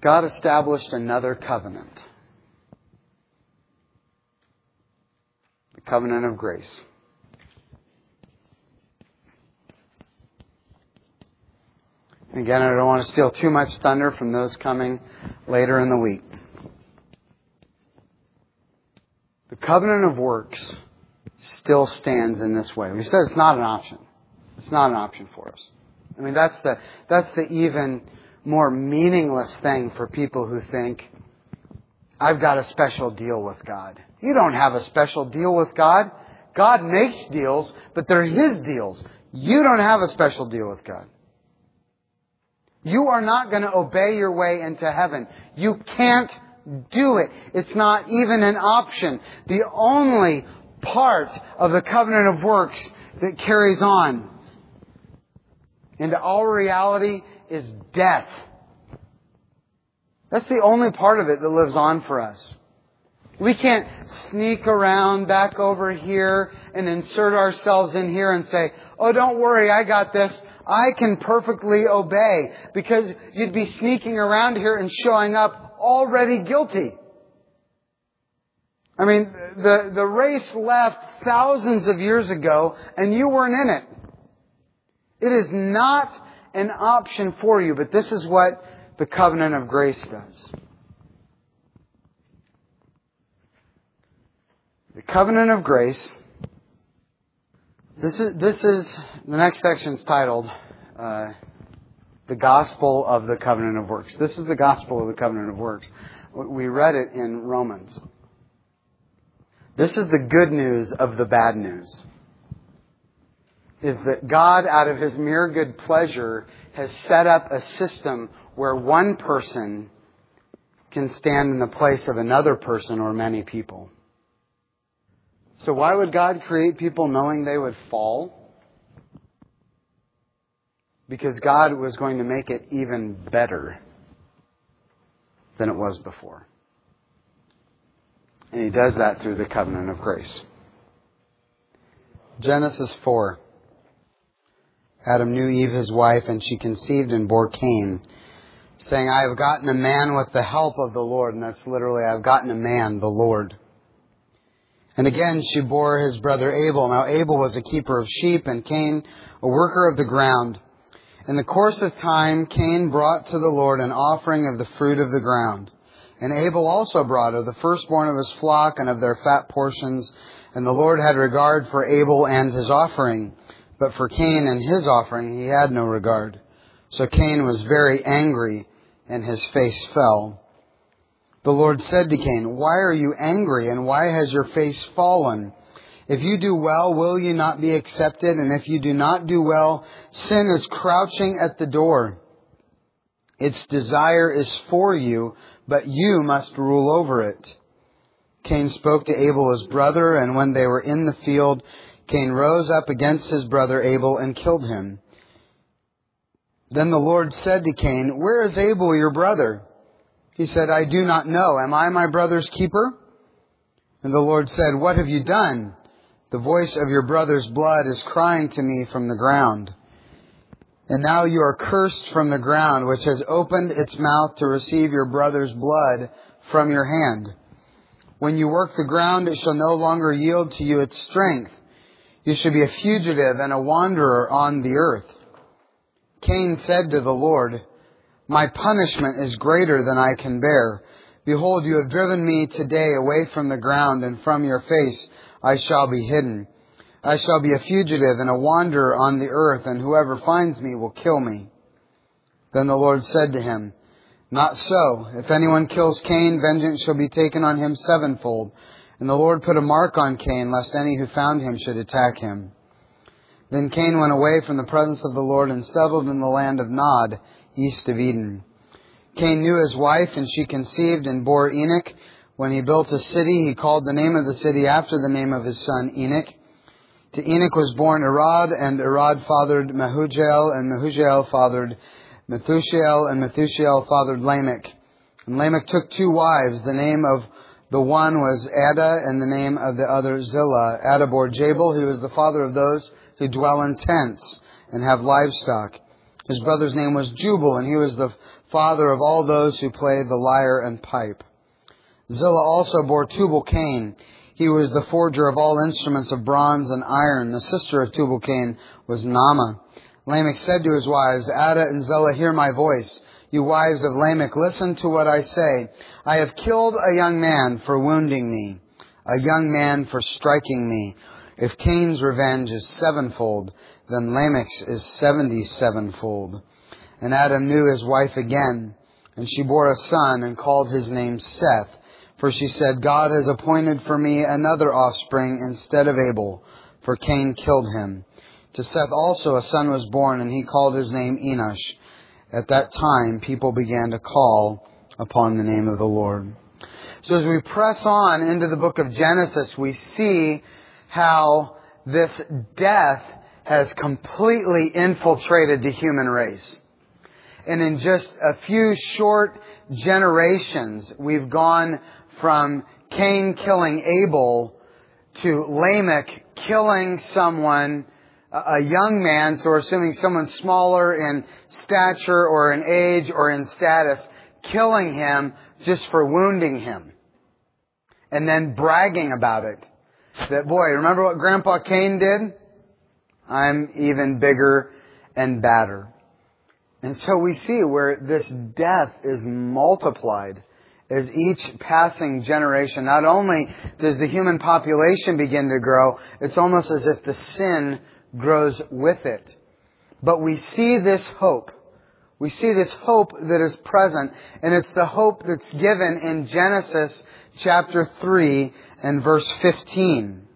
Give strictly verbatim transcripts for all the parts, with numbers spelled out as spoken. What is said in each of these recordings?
God established another covenant. The covenant of grace. Again, I don't want to steal too much thunder from those coming later in the week. The covenant of works still stands in this way. We said it's not an option. It's not an option for us. I mean, that's the that's the even more meaningless thing for people who think, I've got a special deal with God. You don't have a special deal with God. God makes deals, but they're His deals. You don't have a special deal with God. You are not going to obey your way into heaven. You can't do it. It's not even an option. The only part of the covenant of works that carries on into our reality is death. That's the only part of it that lives on for us. We can't sneak around back over here and insert ourselves in here and say, oh, don't worry, I got this. I can perfectly obey, because you'd be sneaking around here and showing up already guilty. I mean, the, the race left thousands of years ago and you weren't in it. It is not an option for you, but this is what the covenant of grace does. The covenant of grace. This is, this is, the next section is titled, uh, The Gospel of the Covenant of Works. This is the Gospel of the Covenant of Works. We read it in Romans. This is the good news of the bad news. Is that God, out of His mere good pleasure, has set up a system where one person can stand in the place of another person or many people. So why would God create people knowing they would fall? Because God was going to make it even better than it was before. And He does that through the covenant of grace. Genesis four. Adam knew Eve his wife, and she conceived and bore Cain, saying, I have gotten a man with the help of the Lord. And that's literally, I have gotten a man, the Lord. And again she bore his brother Abel. Now Abel was a keeper of sheep, and Cain a worker of the ground. In the course of time, Cain brought to the Lord an offering of the fruit of the ground. And Abel also brought of the firstborn of his flock and of their fat portions. And the Lord had regard for Abel and his offering. But for Cain and his offering He had no regard. So Cain was very angry, and his face fell. The Lord said to Cain, why are you angry, and why has your face fallen? If you do well, will you not be accepted? And if you do not do well, sin is crouching at the door. Its desire is for you, but you must rule over it. Cain spoke to Abel his brother, and when they were in the field, Cain rose up against his brother Abel and killed him. Then the Lord said to Cain, where is Abel your brother? He said, I do not know. Am I my brother's keeper? And the Lord said, what have you done? The voice of your brother's blood is crying to me from the ground. And now you are cursed from the ground, which has opened its mouth to receive your brother's blood from your hand. When you work the ground, it shall no longer yield to you its strength. You shall be a fugitive and a wanderer on the earth. Cain said to the Lord, my punishment is greater than I can bear. Behold, you have driven me today away from the ground, and from your face I shall be hidden. I shall be a fugitive and a wanderer on the earth, and whoever finds me will kill me. Then the Lord said to him, not so. If anyone kills Cain, vengeance shall be taken on him sevenfold. And the Lord put a mark on Cain, lest any who found him should attack him. Then Cain went away from the presence of the Lord and settled in the land of Nod, east of Eden. Cain knew his wife, and she conceived and bore Enoch. When he built a city, he called the name of the city after the name of his son Enoch. To Enoch was born Irad, and Irad fathered Mehujael, and Mehujael fathered Methushael, and Methushael fathered Lamech. And Lamech took two wives. The name of the one was Ada, and the name of the other Zillah. Ada bore Jabal, who was the father of those who dwell in tents and have livestock. His brother's name was Jubal, and he was the father of all those who played the lyre and pipe. Zillah also bore Tubal-Cain. He was the forger of all instruments of bronze and iron. The sister of Tubal-Cain was Naamah. Lamech said to his wives, Adah and Zillah, hear my voice. You wives of Lamech, listen to what I say. I have killed a young man for wounding me, a young man for striking me. If Cain's revenge is sevenfold, then Lamech's is seventy-sevenfold. And Adam knew his wife again, and she bore a son and called his name Seth. For she said, God has appointed for me another offspring instead of Abel, for Cain killed him. To Seth also a son was born, and he called his name Enosh. At that time, people began to call upon the name of the Lord. So as we press on into the book of Genesis, we see how this death has completely infiltrated the human race. And in just a few short generations, we've gone from Cain killing Abel to Lamech killing someone, a young man, so we're assuming someone smaller in stature or in age or in status, killing him just for wounding him. And then bragging about it. That, boy, remember what Grandpa Cain did? I'm even bigger and badder. And so we see where this death is multiplied as each passing generation. Not only does the human population begin to grow, it's almost as if the sin grows with it. But we see this hope. We see this hope that is present, and it's the hope that's given in Genesis chapter three and verse fifteen.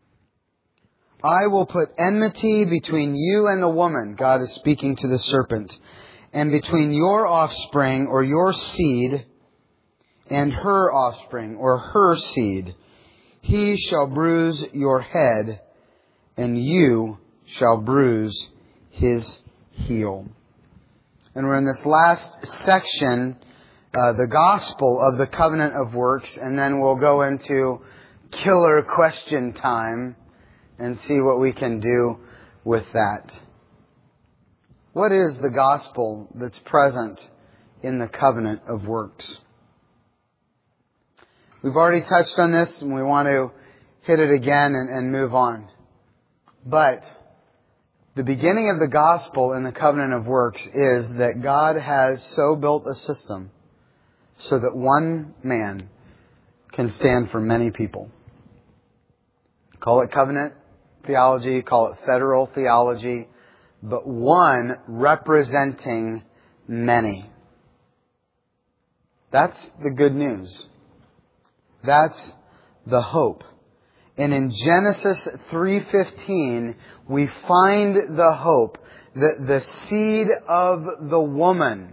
I will put enmity between you and the woman, God is speaking to the serpent, and between your offspring or your seed and her offspring or her seed. He shall bruise your head, and you shall bruise his heel. And we're in this last section, uh, the gospel of the covenant of works, and then we'll go into killer question time and see what we can do with that. What is the gospel that's present in the covenant of works? We've already touched on this, and we want to hit it again and, and move on. But the beginning of the gospel in the covenant of works is that God has so built a system so that one man can stand for many people. Call it covenant theology, call it federal theology, but one representing many. That's the good news. That's the hope. And in Genesis three fifteen, we find the hope that the seed of the woman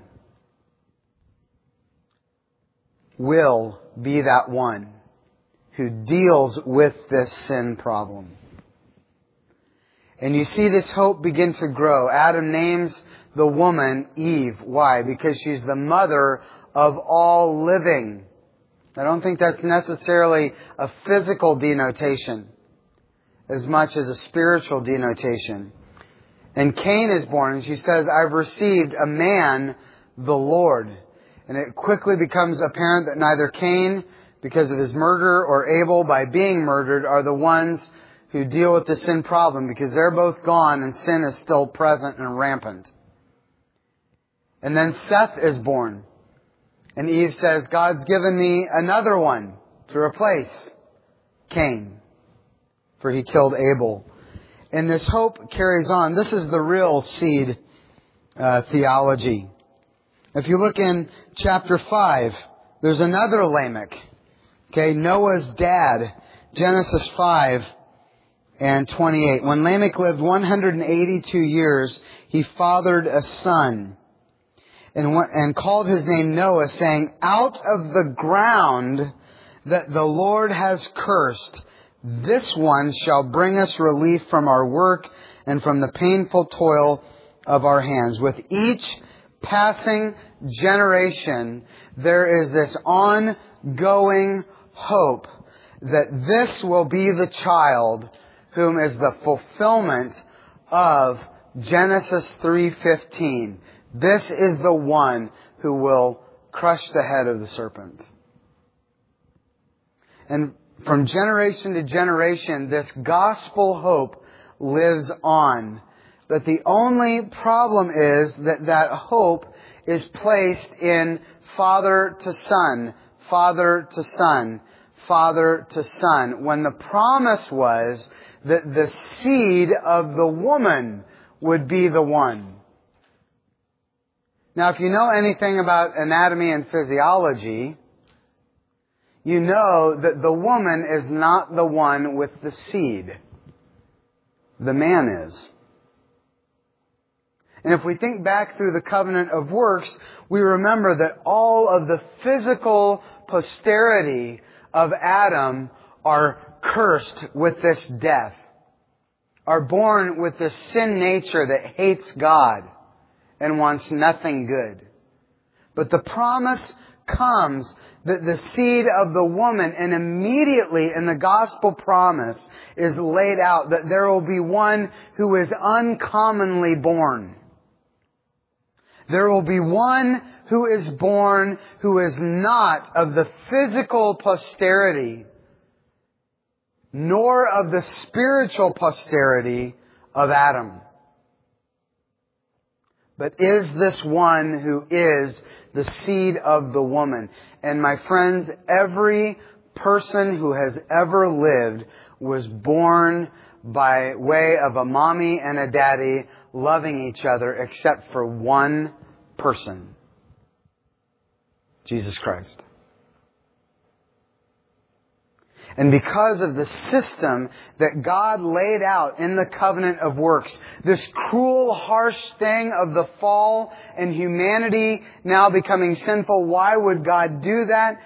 will be that one who deals with this sin problem. And you see this hope begin to grow. Adam names the woman Eve. Why? Because she's the mother of all living. I don't think that's necessarily a physical denotation as much as a spiritual denotation. And Cain is born, and she says, I've received a man, the Lord. And it quickly becomes apparent that neither Cain, because of his murder, or Abel, by being murdered, are the ones who deal with the sin problem, because they're both gone and sin is still present and rampant. And then Seth is born. And Eve says, God's given me another one to replace Cain, for he killed Abel. And this hope carries on. This is the real seed uh, theology. If you look in chapter five, there's another Lamech. Okay, Noah's dad, Genesis five and twenty-eight. When Lamech lived one hundred eighty-two years, he fathered a son. And, and called his name Noah, saying, out of the ground that the Lord has cursed, this one shall bring us relief from our work and from the painful toil of our hands. With each passing generation, there is this ongoing hope that this will be the child whom is the fulfillment of Genesis three fifteen. This is the one who will crush the head of the serpent. And from generation to generation, this gospel hope lives on. But the only problem is that that hope is placed in father to son, father to son, father to son, when the promise was that the seed of the woman would be the one. Now, if you know anything about anatomy and physiology, you know that the woman is not the one with the seed. The man is. And if we think back through the covenant of works, we remember that all of the physical posterity of Adam are cursed with this death, are born with this sin nature that hates God and wants nothing good. But the promise comes that the seed of the woman, and immediately in the gospel promise is laid out that there will be one who is uncommonly born. There will be one who is born who is not of the physical posterity, nor of the spiritual posterity of Adam, but is this one who is the seed of the woman. And my friends, every person who has ever lived was born by way of a mommy and a daddy loving each other, except for one person. Jesus Christ. And because of the system that God laid out in the covenant of works, this cruel, harsh thing of the fall and humanity now becoming sinful, why would God do that?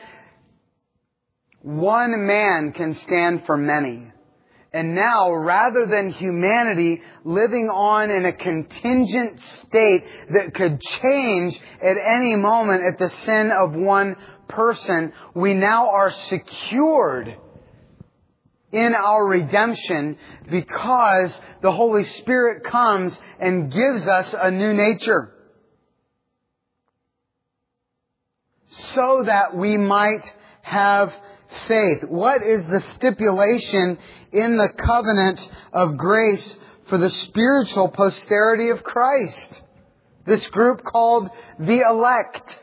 One man can stand for many. And now, rather than humanity living on in a contingent state that could change at any moment at the sin of one person, we now are secured in our redemption because the Holy Spirit comes and gives us a new nature, so that we might have faith. What is the stipulation in the covenant of grace for the spiritual posterity of Christ? This group called the elect.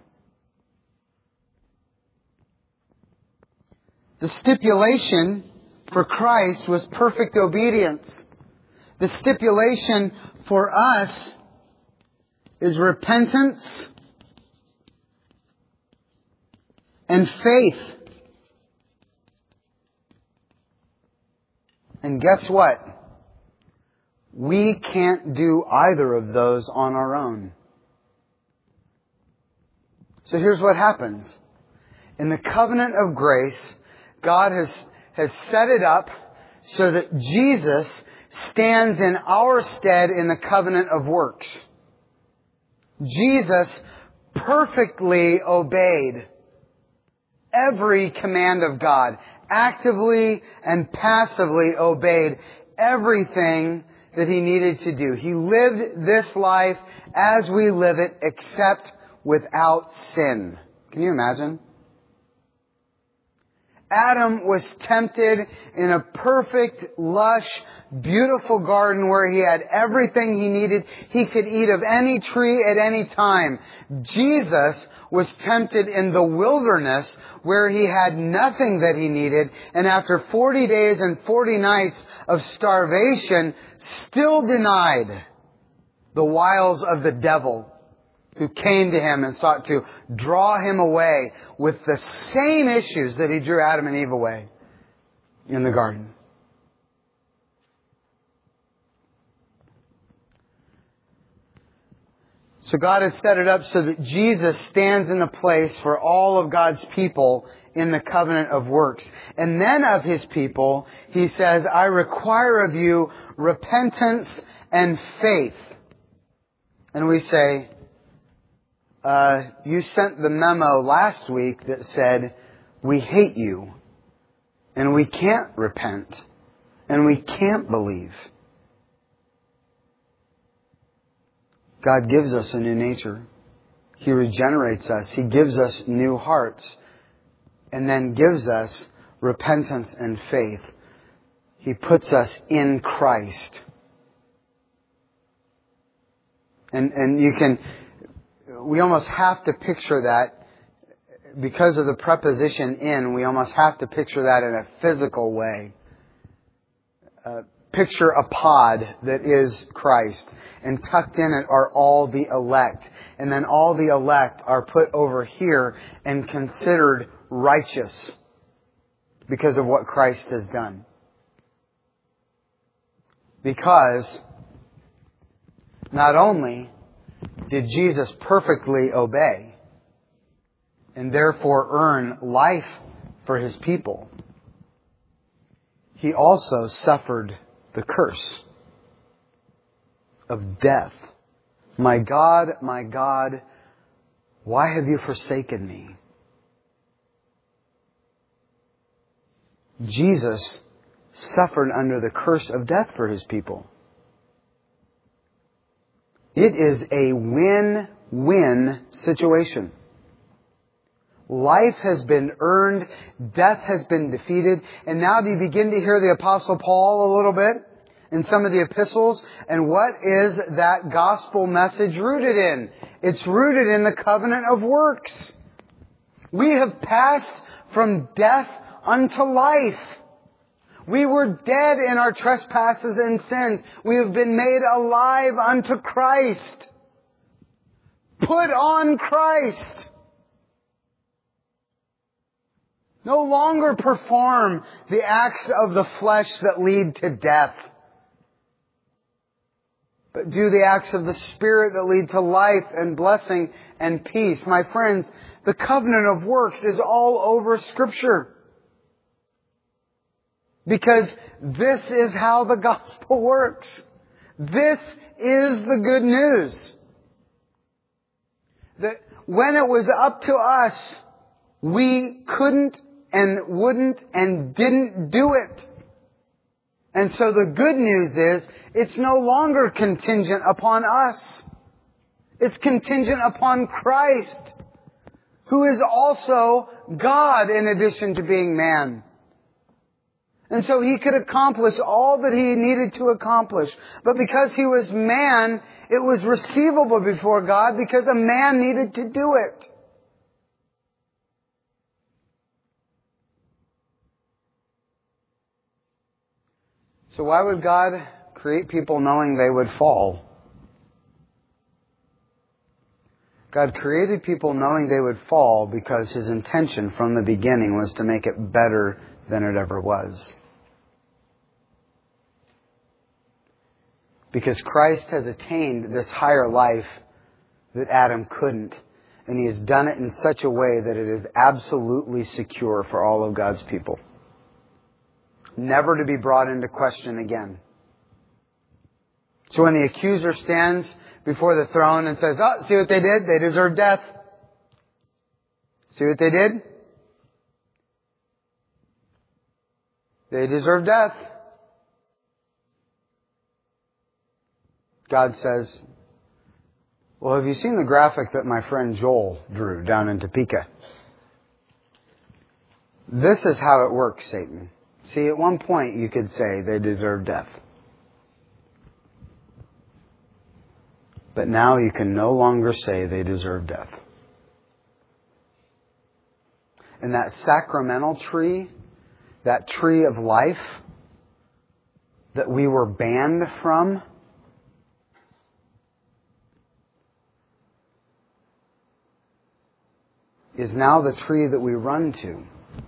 The stipulation for Christ was perfect obedience. The stipulation for us is repentance and faith. And guess what? We can't do either of those on our own. So here's what happens. In the covenant of grace, God has, has set it up so that Jesus stands in our stead in the covenant of works. Jesus perfectly obeyed every command of God, actively and passively obeyed everything that He needed to do. He lived this life as we live it, except without sin. Can you imagine? Adam was tempted in a perfect, lush, beautiful garden where he had everything he needed. He could eat of any tree at any time. Jesus was tempted in the wilderness where he had nothing that he needed. And after forty days and forty nights of starvation, still denied the wiles of the devil, who came to him and sought to draw him away with the same issues that he drew Adam and Eve away in the garden. So God has set it up so that Jesus stands in the place for all of God's people in the covenant of works. And then of His people, He says, I require of you repentance and faith. And we say, Uh, you sent the memo last week that said, we hate you, and we can't repent, and we can't believe. God gives us a new nature. He regenerates us. He gives us new hearts. And then gives us repentance and faith. He puts us in Christ. And, and you can, we almost have to picture that because of the preposition in, we almost have to picture that in a physical way. Uh, picture a pod that is Christ. And tucked in it are all the elect. And then all the elect are put over here and considered righteous because of what Christ has done. Because not only did Jesus perfectly obey and therefore earn life for His people, He also suffered the curse of death. My God, my God, why have you forsaken me? Jesus suffered under the curse of death for His people. It is a win-win situation. Life has been earned, death has been defeated, and now do you begin to hear the Apostle Paul a little bit in some of the epistles? And what is that gospel message rooted in? It's rooted in the covenant of works. We have passed from death unto life. We were dead in our trespasses and sins. We have been made alive unto Christ. Put on Christ. No longer perform the acts of the flesh that lead to death, but do the acts of the Spirit that lead to life and blessing and peace. My friends, the covenant of works is all over Scripture. Because this is how the gospel works. This is the good news. That when it was up to us, we couldn't and wouldn't and didn't do it. And so the good news is, it's no longer contingent upon us. It's contingent upon Christ, who is also God in addition to being man. And so He could accomplish all that He needed to accomplish. But because He was man, it was receivable before God because a man needed to do it. So why would God create people knowing they would fall? God created people knowing they would fall because His intention from the beginning was to make it better than it ever was. Because Christ has attained this higher life that Adam couldn't. And He has done it in such a way that it is absolutely secure for all of God's people. Never to be brought into question again. So when the accuser stands before the throne and says, "Oh, see what they did? They deserve death. See what they did? They deserve death." God says, "Well, have you seen the graphic that my friend Joel drew down in Topeka? This is how it works, Satan. See, at one point you could say they deserve death. But now you can no longer say they deserve death." And that sacramental tree, that tree of life that we were banned from, is now the tree that we run to.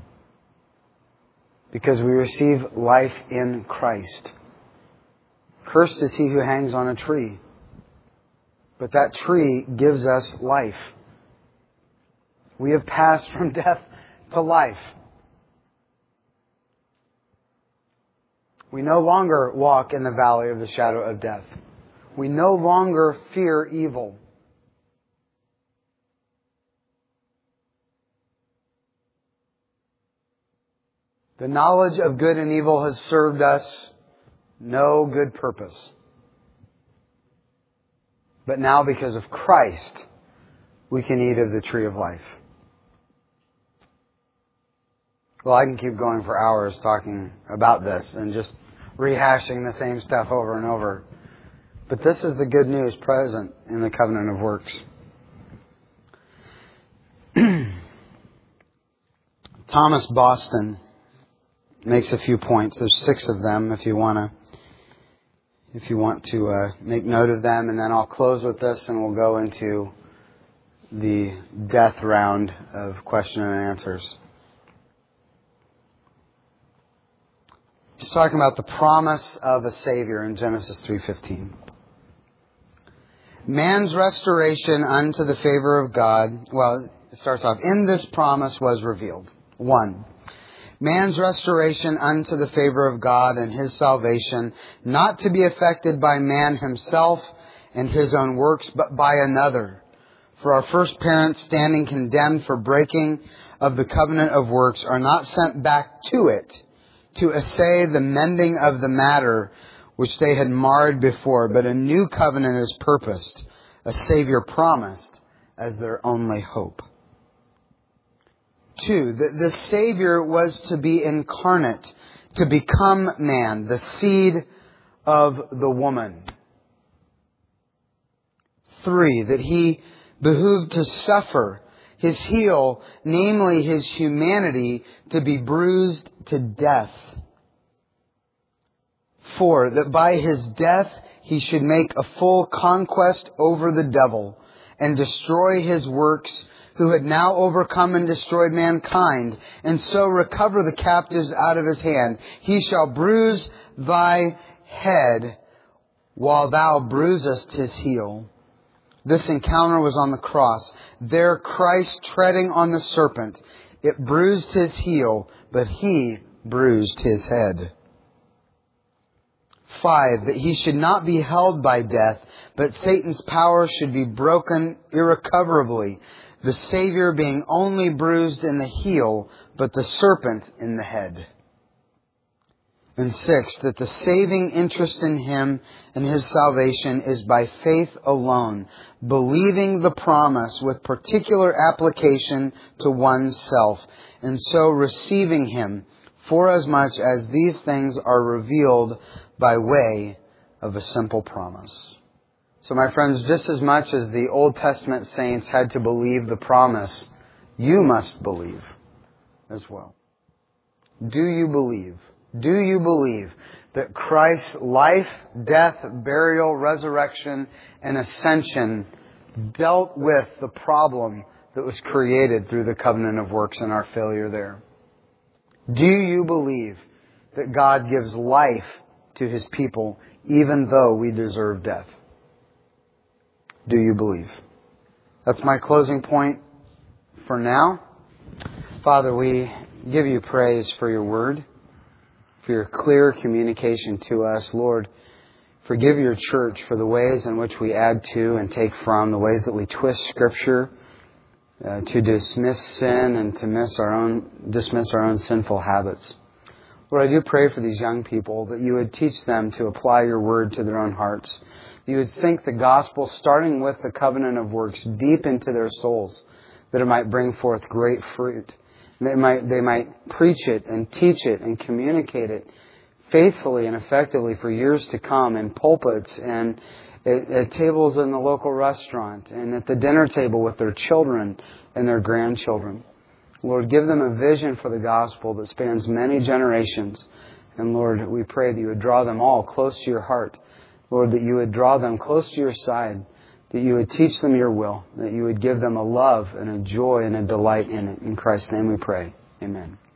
Because we receive life in Christ. Cursed is he who hangs on a tree. But that tree gives us life. We have passed from death to life. We no longer walk in the valley of the shadow of death. We no longer fear evil. The knowledge of good and evil has served us no good purpose. But now because of Christ, we can eat of the tree of life. Well, I can keep going for hours talking about this and just rehashing the same stuff over and over. But this is the good news present in the covenant of works. Thomas Boston makes a few points. There's six of them if you want to if you want to uh, make note of them, and then I'll close with this and we'll go into the death round of question and answers. He's talking about the promise of a Savior in Genesis three fifteen. Man's restoration unto the favor of God, well, it starts off, in this promise was revealed. One, man's restoration unto the favor of God and His salvation, not to be affected by man himself and his own works, but by another. For our first parents, standing condemned for breaking of the covenant of works, are not sent back to it, to essay the mending of the matter which they had marred before, but a new covenant is purposed, a Savior promised as their only hope. Two, the, the Savior was to be incarnate, to become man, the seed of the woman. Three, that He behooved to suffer, His heel, namely His humanity, to be bruised to death. Four, that by His death He should make a full conquest over the devil and destroy his works, who had now overcome and destroyed mankind, and so recover the captives out of His hand. He shall bruise thy head while thou bruisest his heel. This encounter was on the cross. There Christ treading on the serpent. It bruised his heel, but He bruised his head. Five, that He should not be held by death, but Satan's power should be broken irrecoverably, the Savior being only bruised in the heel, but the serpent in the head. And six, that the saving interest in Him and His salvation is by faith alone, believing the promise with particular application to oneself, and so receiving Him, forasmuch as these things are revealed by way of a simple promise. So my friends, just as much as the Old Testament saints had to believe the promise, you must believe as well. Do you believe? Do you believe that Christ's life, death, burial, resurrection, and ascension dealt with the problem that was created through the covenant of works and our failure there? Do you believe that God gives life to His people even though we deserve death? Do you believe? That's my closing point for now. Father, we give You praise for Your word, for Your clear communication to us. Lord, forgive Your church for the ways in which we add to and take from, the ways that we twist Scripture uh, to dismiss sin and to miss our own, dismiss our own sinful habits. Lord, I do pray for these young people that You would teach them to apply Your word to their own hearts. You would sink the gospel, starting with the covenant of works, deep into their souls, that it might bring forth great fruit. They might, they might preach it and teach it and communicate it faithfully and effectively for years to come in pulpits and at, at tables in the local restaurant and at the dinner table with their children and their grandchildren. Lord, give them a vision for the gospel that spans many generations. And Lord, we pray that You would draw them all close to Your heart. Lord, that You would draw them close to Your side, that You would teach them Your will, that You would give them a love and a joy and a delight in it. In Christ's name we pray. Amen.